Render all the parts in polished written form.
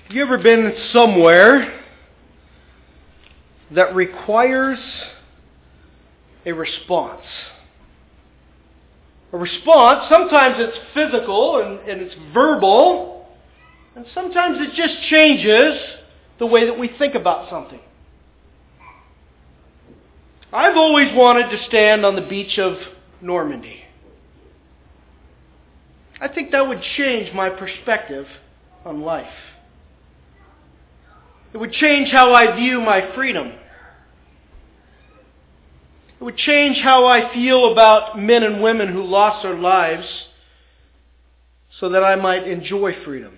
Have you ever been somewhere that requires a response? A response, sometimes it's physical and it's verbal, and sometimes it just changes the way that we think about something. I've always wanted to stand on the beach of Normandy. I think that would change my perspective on life. It would change how I view my freedom. It would change how I feel about men and women who lost their lives so that I might enjoy freedom.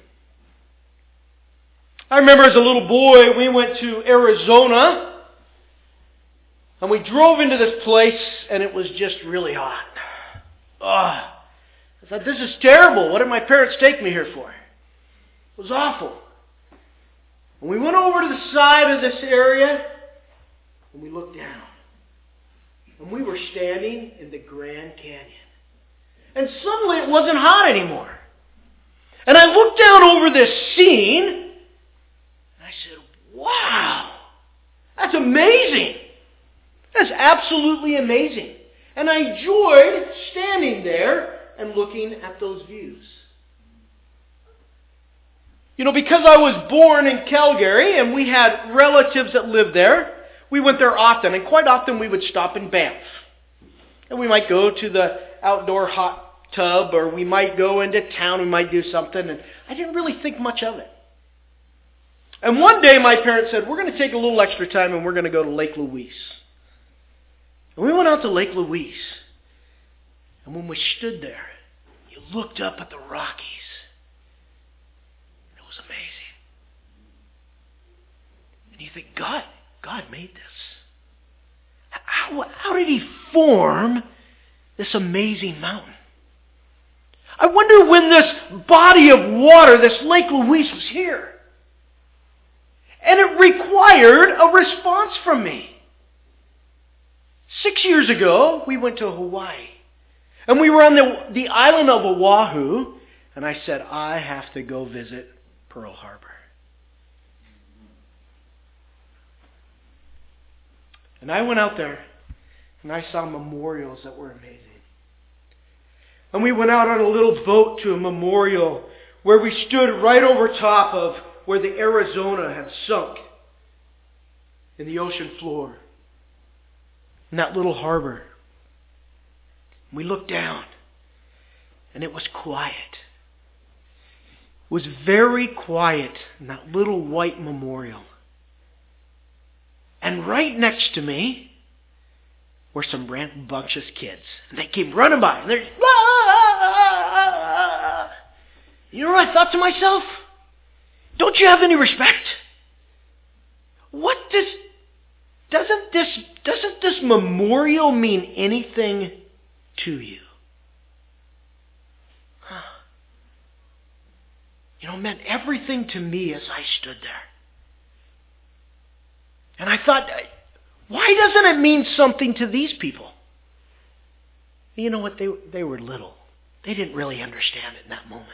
I remember as a little boy, we went to Arizona, and we drove into this place, and it was just really hot. I thought, this is terrible. What did my parents take me here for? It was awful. And we went over to the side of this area, and we looked down. And we were standing in the Grand Canyon. And suddenly it wasn't hot anymore. And I looked down over this scene, and I said, wow, that's amazing. That's absolutely amazing. And I enjoyed standing there and looking at those views. You know, because I was born in Calgary and we had relatives that lived there, we went there often. And quite often we would stop in Banff. And we might go to the outdoor hot tub, or we might go into town, we might do something. And I didn't really think much of it. And one day my parents said, we're going to take a little extra time and we're going to go to Lake Louise. And we went out to Lake Louise. And when we stood there, you looked up at the Rockies. It was amazing. And you think, God made this. How did He form this amazing mountain? I wonder when this body of water, this Lake Louise, was here. And it required a response from me. 6 years ago, we went to Hawaii. And we were on the island of Oahu. And I said, I have to go visit Pearl Harbor. And I went out there, and I saw memorials that were amazing. And we went out on a little boat to a memorial where we stood right over top of where the Arizona had sunk in the ocean floor. In that little harbor. We looked down, and it was quiet. It was very quiet in that little white memorial. And right next to me were some rambunctious kids. And they came running by, and they're You know what I thought to myself? Don't you have any respect? Doesn't this memorial mean anything to you? You know, it meant everything to me as I stood there. And I thought, why doesn't it mean something to these people? You know what? They were little. They didn't really understand it in that moment.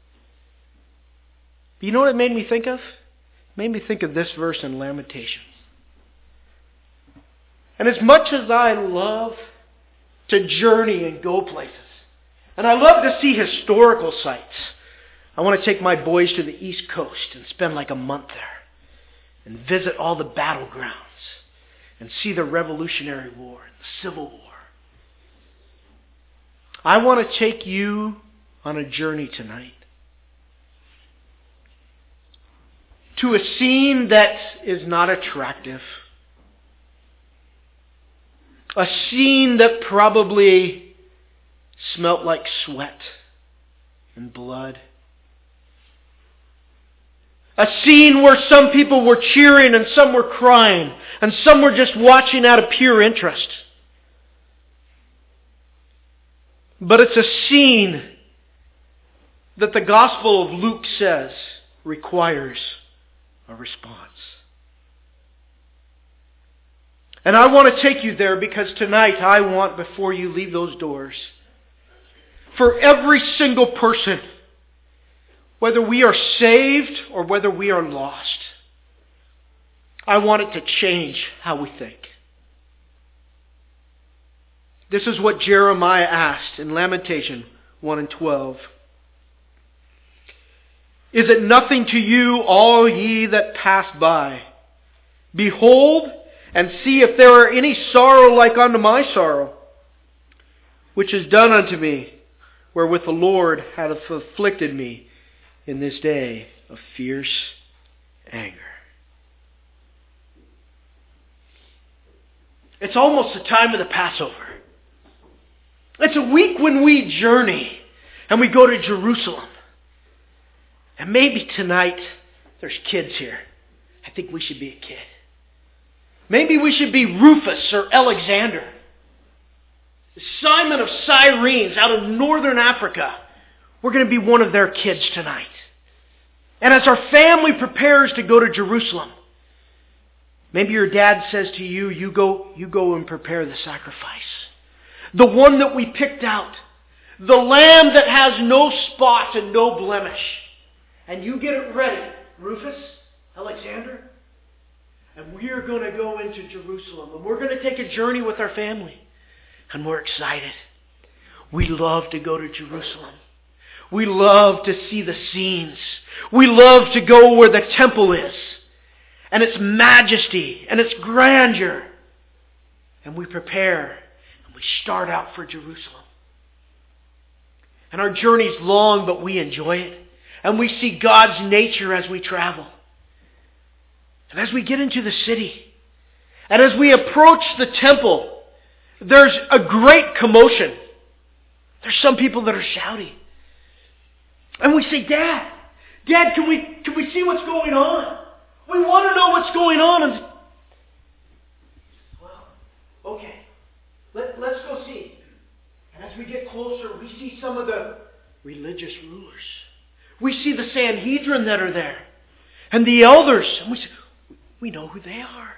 But you know what it made me think of? It made me think of this verse in Lamentations. And as much as I love to journey and go places, and I love to see historical sites, I want to take my boys to the East Coast and spend like a month there and visit all the battlegrounds and see the Revolutionary War and the Civil War. I want to take you on a journey tonight to a scene that is not attractive. A scene that probably smelt like sweat and blood. A scene where some people were cheering and some were crying and some were just watching out of pure interest. But it's a scene that the Gospel of Luke says requires a response. And I want to take you there because tonight I want, before you leave those doors, for every single person, whether we are saved or whether we are lost, I want it to change how we think. This is what Jeremiah asked in Lamentation 1 and 12. Is it nothing to you, all ye that pass by? Behold, and see if there are any sorrow like unto my sorrow, which is done unto me, wherewith the Lord hath afflicted me in this day of fierce anger. It's almost the time of the Passover. It's a week when we journey and we go to Jerusalem. And maybe tonight there's kids here. I think we should be a kid. Maybe we should be Rufus or Alexander. Simon of Cyrene out of northern Africa. We're going to be one of their kids tonight. And as our family prepares to go to Jerusalem, maybe your dad says to you, you go and prepare the sacrifice. The one that we picked out. The lamb that has no spot and no blemish. And you get it ready, Rufus, Alexander. And we are going to go into Jerusalem. And we're going to take a journey with our family. And we're excited. We love to go to Jerusalem. We love to see the scenes. We love to go where the temple is. And its majesty and its grandeur. And we prepare. And we start out for Jerusalem. And our journey's long, but we enjoy it. And we see God's nature as we travel. And as we get into the city, and as we approach the temple, there's a great commotion. There's some people that are shouting. And we say, Dad, can we see what's going on? We want to know what's going on. And well, okay, let's go see. And as we get closer, we see some of the religious rulers. We see the Sanhedrin that are there. And the elders. And we know who they are.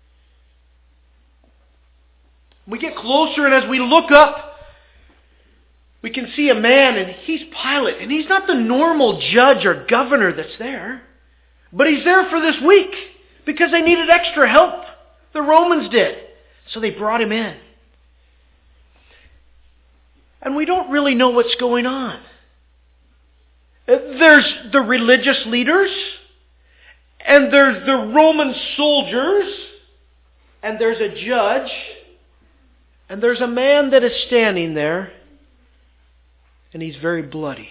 We get closer, and as we look up, we can see a man, and he's Pilate. And he's not the normal judge or governor that's there. But he's there for this week because they needed extra help. The Romans did. So they brought him in. And we don't really know what's going on. There's the religious leaders, and there's the Roman soldiers, and there's a judge, and there's a man that is standing there, and he's very bloody.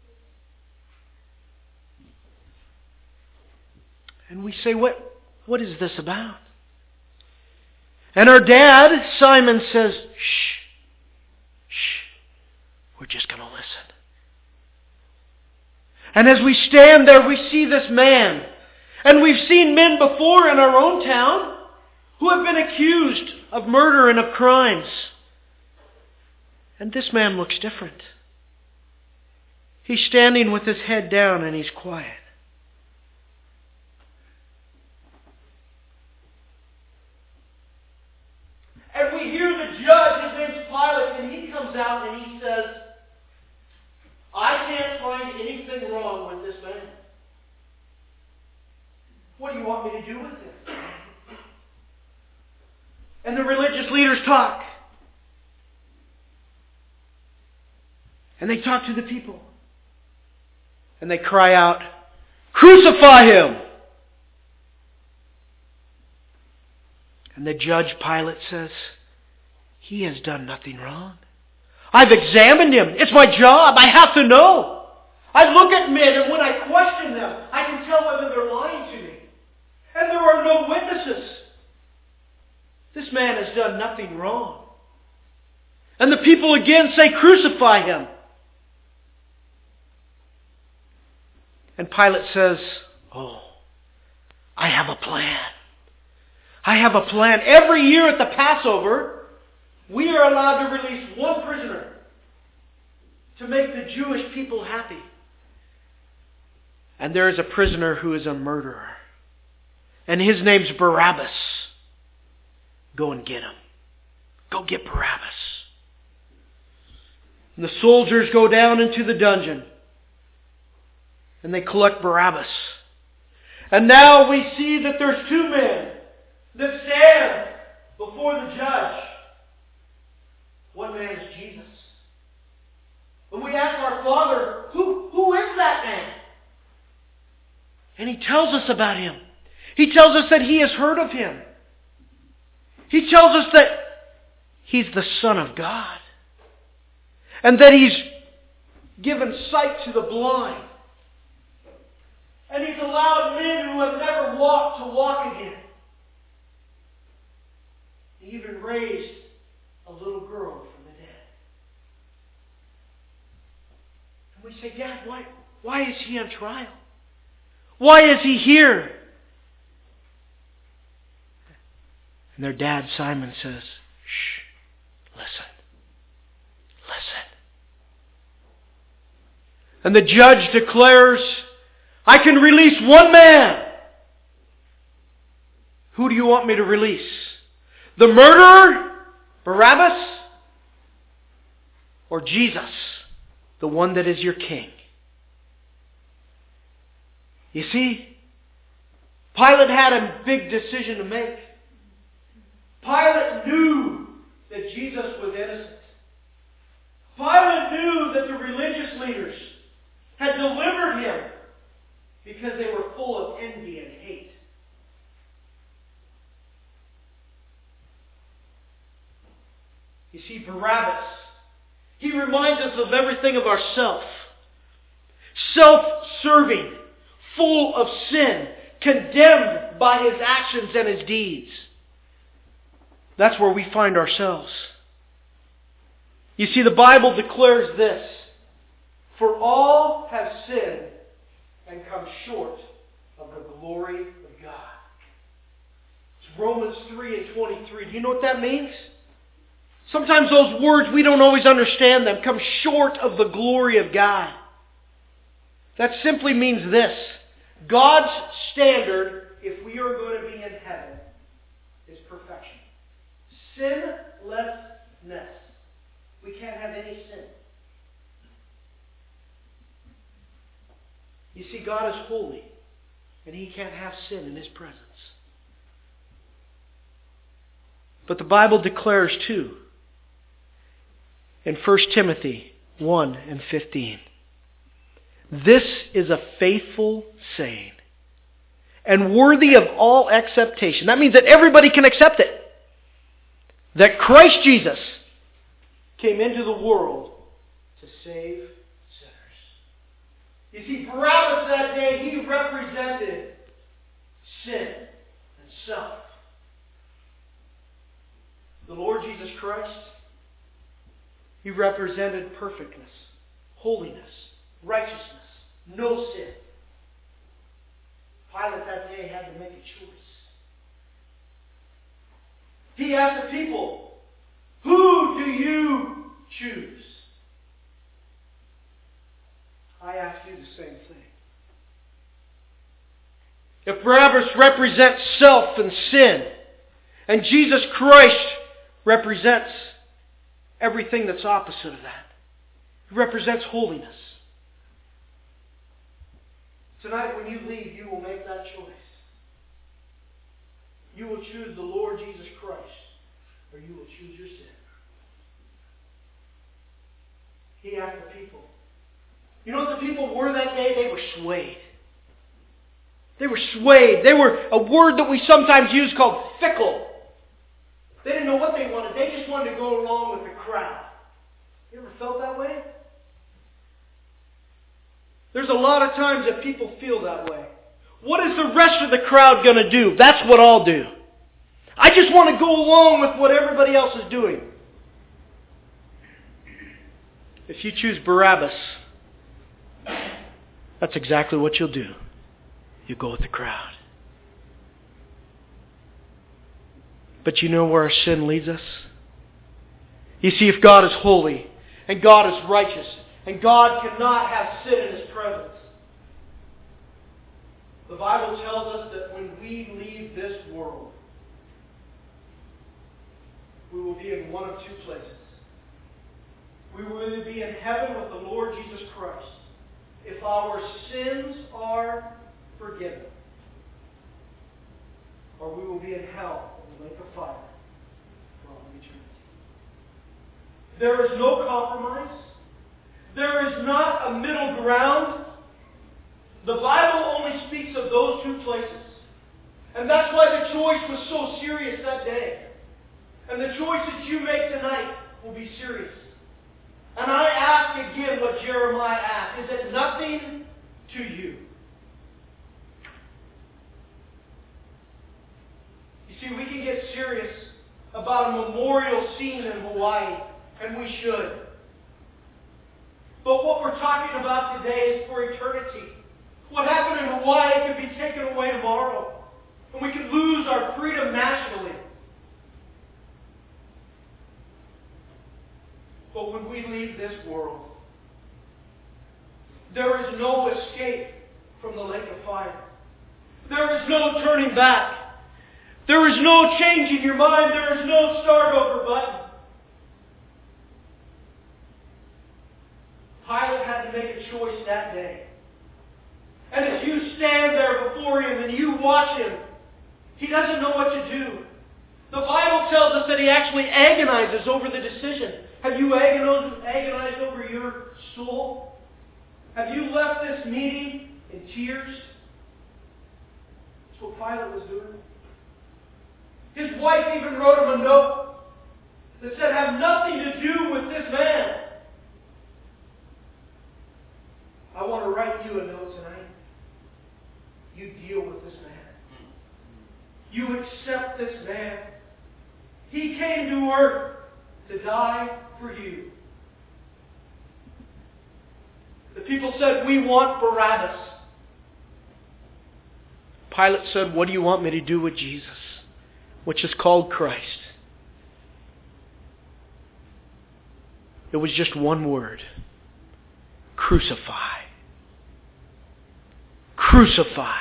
And we say, what is this about? And our dad, Simon, says, shh, we're just going to listen. And as we stand there, we see this man. And we've seen men before in our own town who have been accused of murder and of crimes. And this man looks different. He's standing with his head down and he's quiet. And we hear the judge, his name's Pilate, and he comes out and he says, I can't find anything wrong with this man. What do you want me to do with him? And the religious leaders talk. And they talk to the people. And they cry out, crucify him! And the judge, Pilate, says, he has done nothing wrong. I've examined him. It's my job. I have to know. I look at men, and when I question them, I can tell whether they're lying to me. And there are no witnesses. This man has done nothing wrong. And the people again say, crucify him. And Pilate says, oh, I have a plan. I have a plan. Every year at the Passover, we are allowed to release one prisoner to make the Jewish people happy. And there is a prisoner who is a murderer. And his name's Barabbas. Go and get him. Go get Barabbas. And the soldiers go down into the dungeon. And they collect Barabbas. And now we see that there's two men that stand before the judge. One man is Jesus. And we ask our Father, who is that man? And He tells us about Him. He tells us that He has heard of Him. He tells us that He's the Son of God. And that He's given sight to the blind. And He's allowed men who have never walked to walk again. He even raised a little girl from the dead. And we say, Dad, why is He on trial? Why is He here? And their dad, Simon, says, shh, listen. And the judge declares, I can release one man. Who do you want me to release? The murderer, Barabbas, or Jesus, the one that is your king? You see, Pilate had a big decision to make. Pilate knew that Jesus was innocent. Pilate knew that the religious leaders had delivered Him because they were full of envy and hate. You see, Barabbas, he reminds us of everything of ourself. Self-serving, full of sin, condemned by his actions and his deeds. That's where we find ourselves. You see, the Bible declares this: for all have sinned and come short of the glory of God. It's Romans 3:23. Do you know what that means? Sometimes those words, we don't always understand them. Come short of the glory of God. That simply means this: God's standard, if we are going to be in heaven, is perfection. Sinlessness. We can't have any sin. You see, God is holy, and He can't have sin in His presence. But the Bible declares too, in 1 Timothy 1:15, this is a faithful saying and worthy of all acceptation. That means that everybody can accept it. That Christ Jesus came into the world to save sinners. You see, Barabbas that day, he represented sin and self. The Lord Jesus Christ, He represented perfectness, holiness, righteousness, no sin. Pilate that day had to make a choice. He asked the people, who do you choose? I ask you the same thing. If Barabbas represents self and sin, and Jesus Christ represents everything that's opposite of that. He represents holiness. Tonight when you leave, you will make that choice. You will choose the Lord Jesus Christ, or you will choose your sin. He asked the people. You know what the people were that day? They were swayed. They were swayed. They were a word that we sometimes use called fickle. They didn't know what they wanted. They just wanted to go along with the crowd. You ever felt that way? There's a lot of times that people feel that way. What is the rest of the crowd going to do? That's what I'll do. I just want to go along with what everybody else is doing. If you choose Barabbas, that's exactly what you'll do. You go with the crowd. But you know where our sin leads us? You see, if God is holy, and God is righteous, and God cannot have sin in His presence, the Bible tells us that when we leave this world, we will be in one of two places. We will either be in heaven with the Lord Jesus Christ, if our sins are forgiven, or we will be in hell in the lake of fire for all eternity. There is no compromise. There is not a middle ground. The Bible only speaks of those two places. And that's why the choice was so serious that day. And the choices you make tonight will be serious. And I ask again what Jeremiah asked. Is it nothing to you? You see, we can get serious about a memorial scene in Hawaii, and we should. But what we're talking about today is for eternity. What happened in Hawaii could be taken away tomorrow. And we could lose our freedom nationally. But when we leave this world, there is no escape from the lake of fire. There is no turning back. There is no changing your mind. There is no start over button. Pilate had to make a choice that day. And as you stand there before him and you watch him, he doesn't know what to do. The Bible tells us that he actually agonizes over the decision. Have you agonized over your soul? Have you left this meeting in tears? That's what Pilate was doing. His wife even wrote him a note that said, have nothing to do with this man. I want to write you a note tonight. You deal with this man. You accept this man. He came to earth to die for you. The people said, we want Barabbas. Pilate said, what do you want me to do with Jesus, which is called Christ? It was just one word. Crucify. Crucify.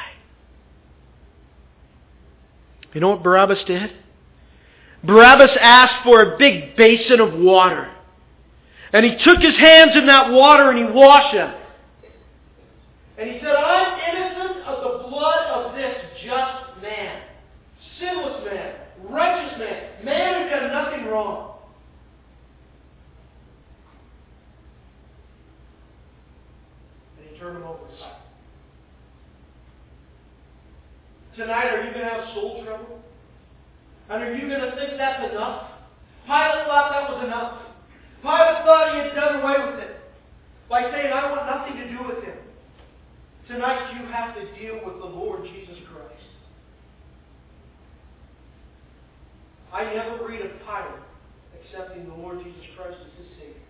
You know what Barabbas did? Barabbas asked for a big basin of water. And he took his hands in that water and he washed them. And he said, I'm innocent of the blood of this just man. Sinless man. Righteous man. Man who done nothing wrong. And he turned him over to silence. Tonight, are you going to have soul trouble? And are you going to think that's enough? Pilate thought that was enough. Pilate thought he had done away with it by saying, I want nothing to do with him. Tonight you have to deal with the Lord Jesus Christ. I never read of Pilate accepting the Lord Jesus Christ as his Savior.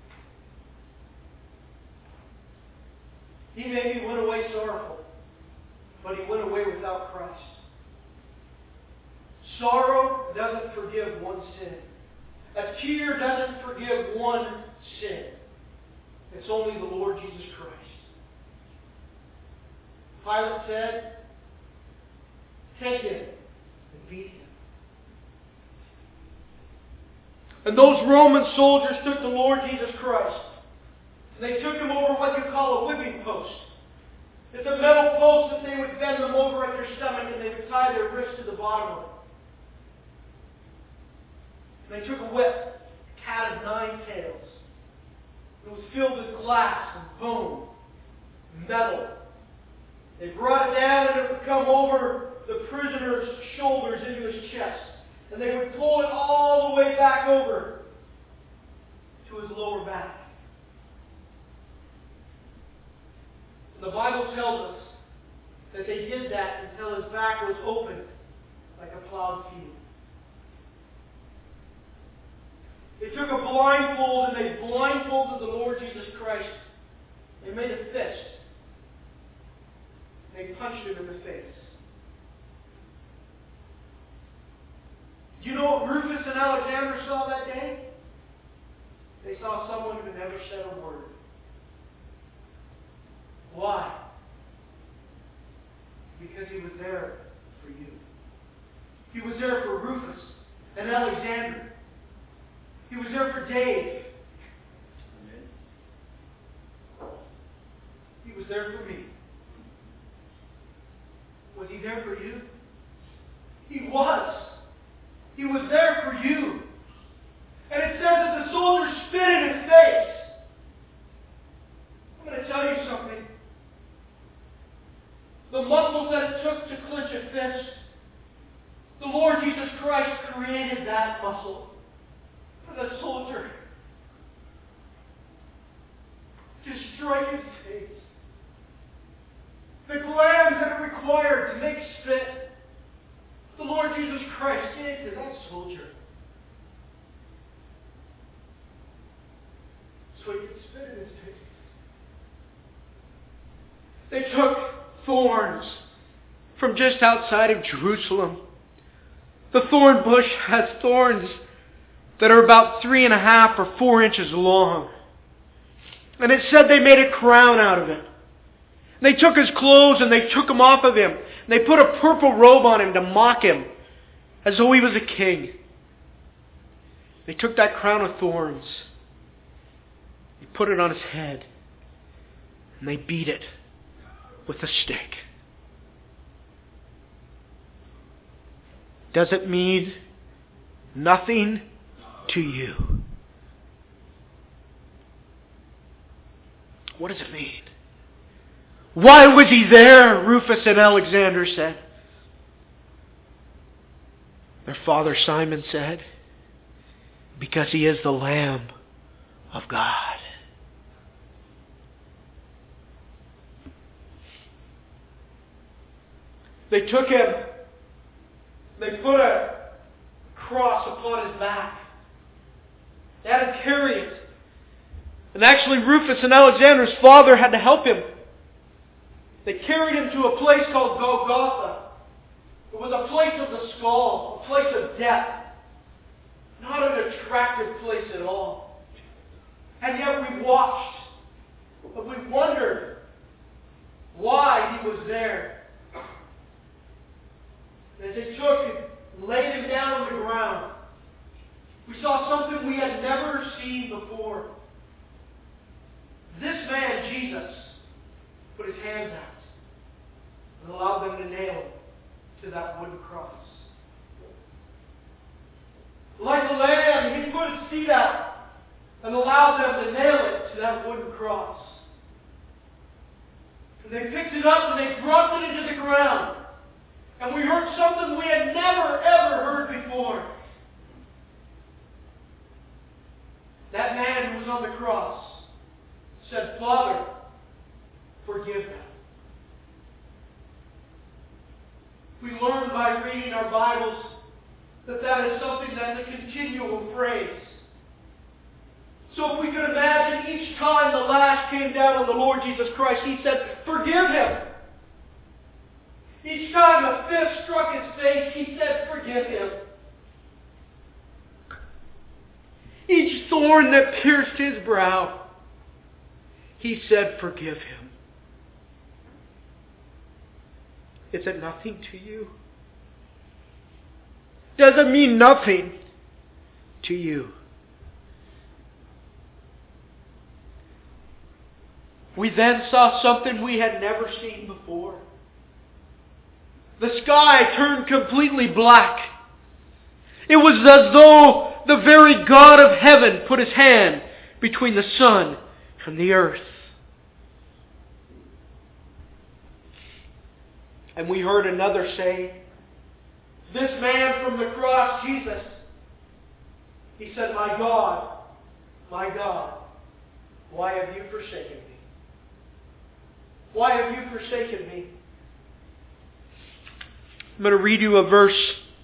He maybe went away sorrowful, but he went away without Christ. Sorrow doesn't forgive one sin. A tear doesn't forgive one sin. It's only the Lord Jesus Christ. Pilate said, take him and beat him. And those Roman soldiers took the Lord Jesus Christ. And they took him over what you call a whipping post. It's a metal post that they would bend them over at their stomach and they would tie their wrist to the bottom of it. And they took a whip, a cat of 9 tails. It was filled with glass and bone, metal. They brought it down and it would come over the prisoner's shoulders into his chest. And they would pull it all the way back over to his lower back. And the Bible tells us that they did that until his back was open like a plowed field. They took a blindfold and they blindfolded the Lord Jesus Christ. They made a fist. They punched him in the face. Do you know what Rufus and Alexander saw that day? They saw someone who never said a word. Why? Because he was there for you. He was there for Rufus and Alexander. He was there for Dave. He was was there for me. Was He there for you? He was. He was there for you. And it says that the soldier spit in His face. I'm going to tell you something. The muscles that it took to clench a fist, the Lord Jesus Christ created that muscle for the soldier to strike his face. The glands that are required to make spit, the Lord Jesus Christ gave to that soldier. So He could spit in his face. They took thorns from just outside of Jerusalem. The thorn bush has thorns that are about 3.5 or 4 inches long. And it said they made a crown out of it. They took His clothes and they took them off of Him. And they put a purple robe on Him to mock Him as though He was a king. They took that crown of thorns. They put it on His head. And they beat it with a stick. Does it mean nothing to you? What does it mean? Why was He there? Rufus and Alexander said. Their father Simon said, because He is the Lamb of God. They took Him. They put a cross upon His back. They had to carry it. And actually Rufus and Alexander's father had to help him. They carried Him to a place called Golgotha. It was a place of the skull, a place of death. Not an attractive place at all. And yet we watched, but we wondered why He was there. As they took and laid Him down on the ground, we saw something we had never seen before. This man, Jesus, put His hands out and allowed them to nail Him to that wooden cross. Like a lamb, He put His feet out and allowed them to nail it to that wooden cross. And they picked it up and they dropped it into the ground. And we heard something we had never, ever heard before. That man who was on the cross said, Father, forgive them. We learn by reading our Bibles that that is something that's a continual phrase. So if we could imagine each time the lash came down on the Lord Jesus Christ, He said, forgive him. Each time a fist struck His face, He said, forgive him. Each thorn that pierced His brow, He said, forgive him. Is it nothing to you? Does it mean nothing to you? We then saw something we had never seen before. The sky turned completely black. It was as though the very God of heaven put His hand between the sun and the earth. And we heard another say, this man from the cross, Jesus, he said, my God, why have you forsaken me? Why have you forsaken me? I'm going to read you a verse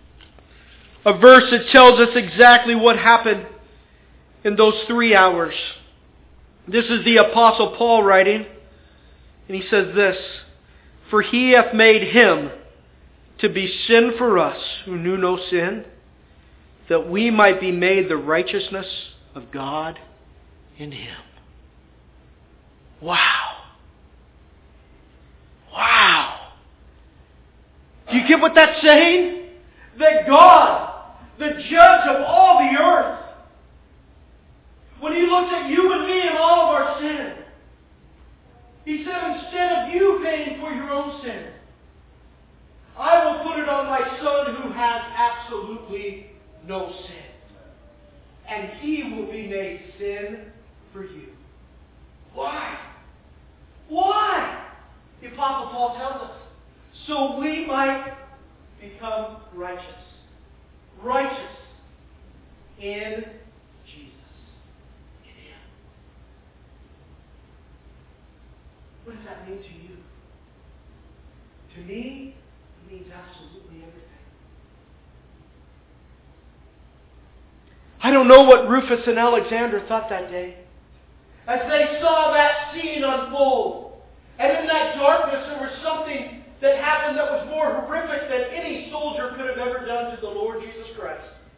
that tells us exactly what happened in those 3 hours. This is the Apostle Paul writing, and he says this, for He hath made Him to be sin for us who knew no sin, that we might be made the righteousness of God in Him. Wow. Wow. Do you get what that's saying? That God, the judge of all the earth, when He looks at you and me and all of our sin, He said, instead of you paying for your own sin, I will put it on my Son who has absolutely no sin. And He will be made sin for you. Why? Why? The Apostle Paul tells us. So we might become righteous. Righteous in Jesus. In Him. What does that mean to you? To me, it means absolutely everything. I don't know what Rufus and Alexander thought that day. As they saw that scene unfold. And in that darkness there was something that happened that was more horrific than any soldier could have ever done to the Lord Jesus Christ.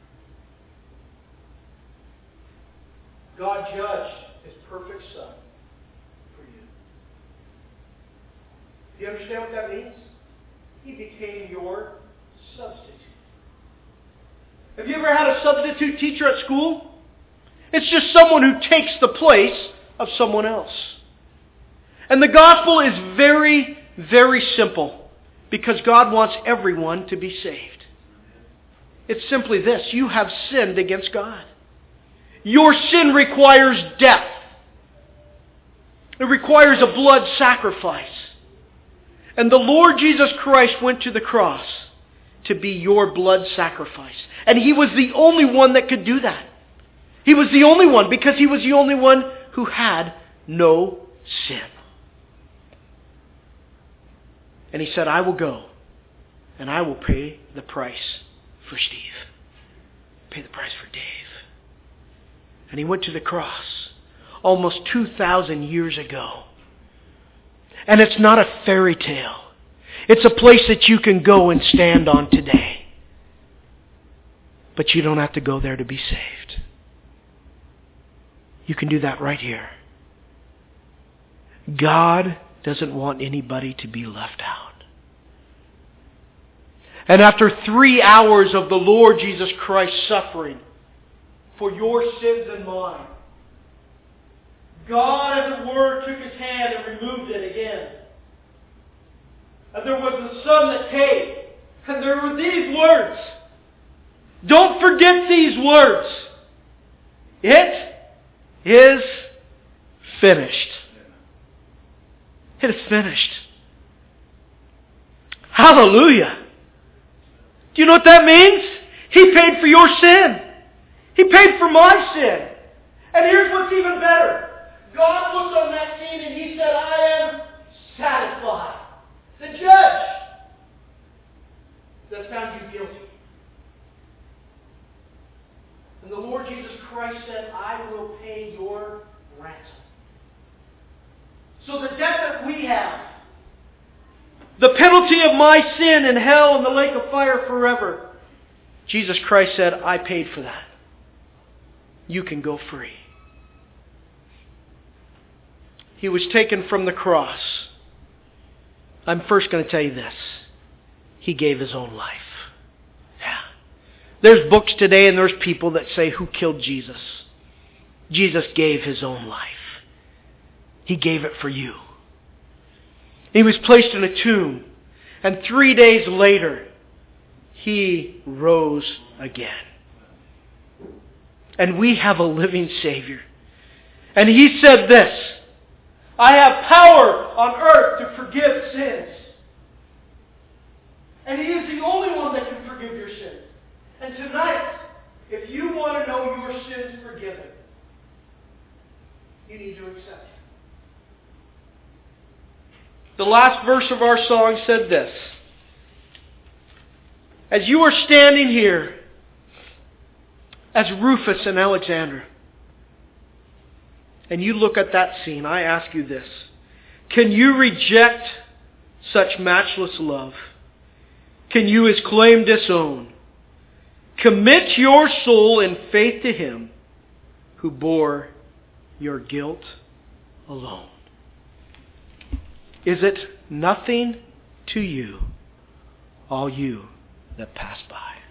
God judged His perfect Son for you. Do you understand what that means? He became your substitute. Have you ever had a substitute teacher at school? It's just someone who takes the place of someone else. And the gospel is very, very simple because God wants everyone to be saved. It's simply this: you have sinned against God. Your sin requires death. It requires a blood sacrifice. And the Lord Jesus Christ went to the cross to be your blood sacrifice. And He was the only one that could do that. He was the only one because He was the only one who had no sin. And He said, I will go and I will pay the price for Steve. Pay the price for Dave. And He went to the cross almost 2,000 years ago. And it's not a fairy tale. It's a place that you can go and stand on today. But you don't have to go there to be saved. You can do that right here. God doesn't want anybody to be left out. And after 3 hours of the Lord Jesus Christ suffering for your sins and mine, God, as it were, took His hand and removed it again. And there was the Son that came. And there were these words. Don't forget these words. It is finished. It is finished. Hallelujah. Do you know what that means? He paid for your sin. He paid for my sin. And here's what's even better. God looked on that scene and He said, I am satisfied. The judge that found you guilty. And the Lord Jesus Christ said, I will pay your ransom. So the debt that we have, the penalty of my sin in hell and the lake of fire forever, Jesus Christ said, I paid for that. You can go free. He was taken from the cross. I'm first going to tell you this. He gave His own life. Yeah. There's books today and there's people that say, who killed Jesus? Jesus gave His own life. He gave it for you. He was placed in a tomb. And 3 days later, He rose again. And we have a living Savior. And He said this, I have power on earth to forgive sins. And He is the only one that can forgive your sins. And tonight, if you want to know your sins forgiven, you need to accept Him. The last verse of our song said this. As you are standing here, as Rufus and Alexander, and you look at that scene, I ask you this. Can you reject such matchless love? Can you His claim disown? Commit your soul in faith to Him who bore your guilt alone. Is it nothing to you, all you that pass by?